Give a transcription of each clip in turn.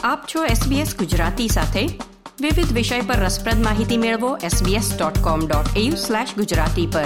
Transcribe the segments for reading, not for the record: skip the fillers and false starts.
આપ છો SBS ગુજરાતી સાથે. વિવિધ વિષય પર રસપ્રદ માહિતી મેળવો sbs.com.au/gujarati પર.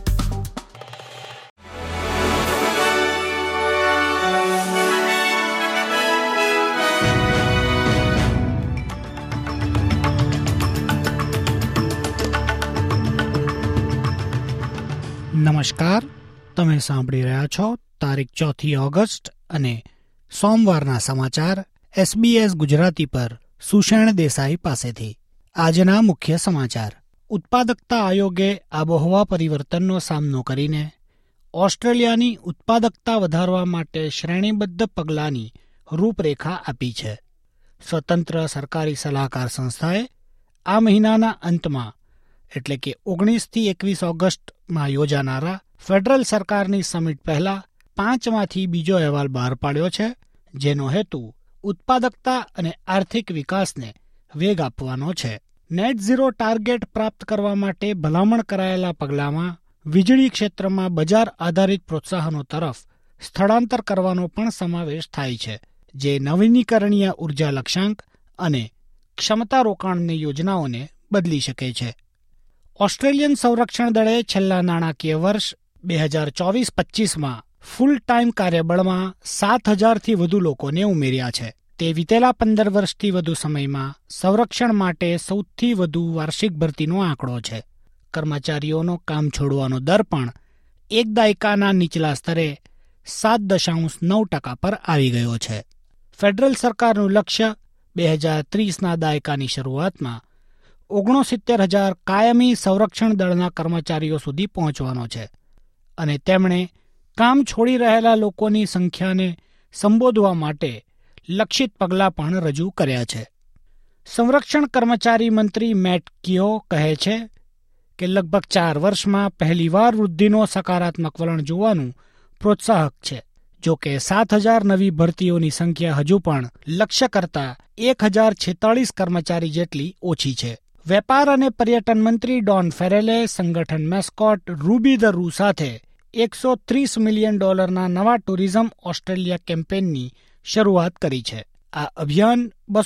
નમસ્કાર, તમે સાંભળી રહ્યા છો તારીખ 4 ઓગસ્ટ અને સોમવારના સમાચાર SBS ગુજરાતી પર સુષેણ દેસાઈ પાસેથી. આજના મુખ્ય સમાચાર. ઉત્પાદકતા આયોગે આબોહવા પરિવર્તનનો સામનો કરીને ઓસ્ટ્રેલિયાની ઉત્પાદકતા વધારવા માટે શ્રેણીબદ્ધ પગલાંની રૂપરેખા આપી છે. સ્વતંત્ર સરકારી સલાહકાર સંસ્થાએ આ મહિનાના અંતમાં એટલે કે 19થી 21 ઓગસ્ટમાં યોજાનારા ફેડરલ સરકારની સમિટ પહેલા 5માંથી બીજો અહેવાલ બહાર પાડ્યો છે, જેનો હેતુ ઉત્પાદકતા અને આર્થિક વિકાસને વેગ આપવાનો છે. નેટ ઝીરો ટાર્ગેટ પ્રાપ્ત કરવા માટે ભલામણ કરાયેલા પગલાંમાં વીજળી ક્ષેત્રમાં બજાર આધારિત પ્રોત્સાહનો તરફ સ્થળાંતર કરવાનો પણ સમાવેશ થાય છે, જે નવીનીકરણીય ઉર્જા લક્ષ્યાંક અને ક્ષમતા રોકાણની યોજનાઓને બદલી શકે છે. ઓસ્ટ્રેલિયન સંરક્ષણ દળે છેલ્લા નાણાકીય વર્ષ 2024-25માં ફૂલ ટાઈમ કાર્યબળમાં 7,000થી વધુ લોકોને ઉમેર્યા છે. તે વિતેલા 15 વર્ષથી વધુ સમયમાં સંરક્ષણ માટે સૌથી વધુ વાર્ષિક ભરતીનો આંકડો છે. કર્મચારીઓનો કામ છોડવાનો દર પણ એક દાયકાના નીચલા સ્તરે 7.9% પર આવી ગયો છે. ફેડરલ સરકારનું લક્ષ્ય 2030ના દાયકાની શરૂઆતમાં 69,000 કાયમી સંરક્ષણ દળના કર્મચારીઓ સુધી પહોંચવાનો છે અને તેમણે કામ છોડી રહેલા લોકોની સંખ્યાને સંબોધવા માટે લક્ષિત પગલાં પણ રજૂ કર્યા છે. સંરક્ષણ કર્મચારી મંત્રી મેટ કિયો કહે છે કે લગભગ 4 વર્ષમાં પહેલીવાર વૃદ્ધિનો સકારાત્મક વલણ જોવાનું પ્રોત્સાહક છે. જો કે 7,000 નવી ભરતીઓની સંખ્યા હજુ પણ લક્ષ્ય કરતાં 1,046 કર્મચારી જેટલી ઓછી છે. વેપાર અને પર્યટન મંત્રી ડોન ફેરેલે સંગઠન મેસ્કોટ રૂબી ધ રૂ સાથે $130 મિલિયન નવા ટુરિઝમ ઓસ્ટ્રેલિયા કેમ્પેનની શરૂઆત કરી છે. આ અભિયાન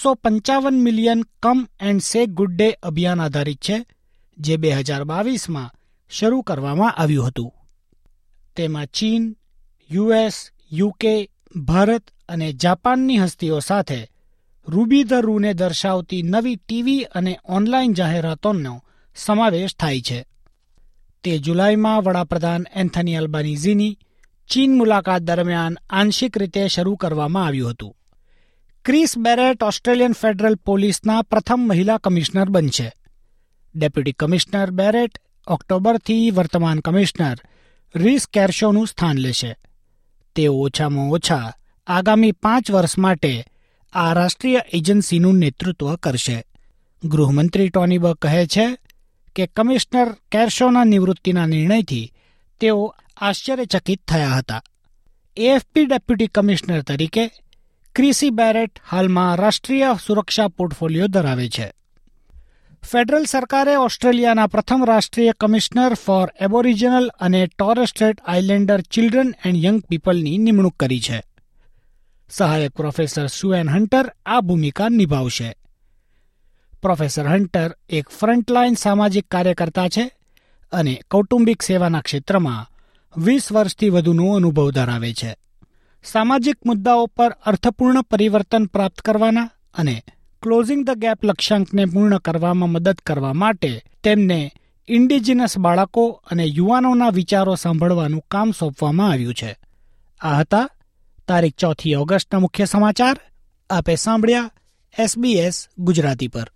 255 million come and say good day અભિયાન આધારિત છે, જે 2022માં શરૂ કરવામાં આવ્યું હતું. તેમાં ચીન, US, UK, ભારત અને જાપાનની હસ્તીઓ સાથે રૂબી ધ રૂને દર્શાવતી નવી ટીવી અને ઓનલાઈન જાહેરાતોનો સમાવેશ થાય છે. તે જુલાઈમાં વડાપ્રધાન એન્થની અલ્બાનીઝીની ચીન મુલાકાત દરમિયાન આંશિક રીતે શરૂ કરવામાં આવ્યું હતું. ક્રિસ બેરેટ ઓસ્ટ્રેલિયન ફેડરલ પોલીસના પ્રથમ મહિલા કમિશનર બનશે. ડેપ્યુટી કમિશનર બેરેટ ઓક્ટોબરથી વર્તમાન કમિશનર રીસ કેર્શોનું સ્થાન લેશે. તેઓ ઓછામાં ઓછા આગામી 5 વર્ષ માટે આ રાષ્ટ્રીય એજન્સીનું નેતૃત્વ કરશે. ગૃહમંત્રી ટોની બક કહે છે કે કમિશનર કેર્શોના નિવૃત્તિના નિર્ણયથી તેઓ આશ્ચર્યચકિત થયા હતા. એએફપી ડેપ્યુટી કમિશનર તરીકે ક્રિસી બેરેટ હાલમાં રાષ્ટ્રીય સુરક્ષા પોર્ટફોલિયો ધરાવે છે. ફેડરલ સરકારે ઓસ્ટ્રેલિયાના પ્રથમ રાષ્ટ્રીય કમિશનર ફોર એબોરિજિનલ અને Torres Strait Islander children and young પીપલની નિમણૂક કરી છે. સહાયક પ્રોફેસર સુએન હન્ટર આ ભૂમિકા નિભાવશે. પ્રોફેસર હન્ટર એક ફ્રન્ટલાઇન સામાજિક કાર્યકર્તા છે અને કૌટુંબિક સેવાના ક્ષેત્રમાં 20 વર્ષથી વધુનો અનુભવ ધરાવે છે. સામાજિક મુદ્દાઓ પર અર્થપૂર્ણ પરિવર્તન પ્રાપ્ત કરવાના અને ક્લોઝિંગ ધ ગેપ લક્ષ્યાંકને પૂર્ણ કરવામાં મદદ કરવા માટે તેમને ઇન્ડિજિનસ બાળકો અને યુવાનોના વિચારો સાંભળવાનું કામ સોંપવામાં આવ્યું છે. આ હતા તારીખ 4 ઓગસ્ટના મુખ્ય સમાચાર. આપે સાંભળ્યા SBS ગુજરાતી પર.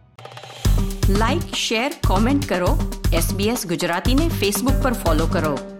લાઇક, શેર, કોમેન્ટ કરો. SBS ગુજરાતીને ફેસબુક પર ફોલો કરો.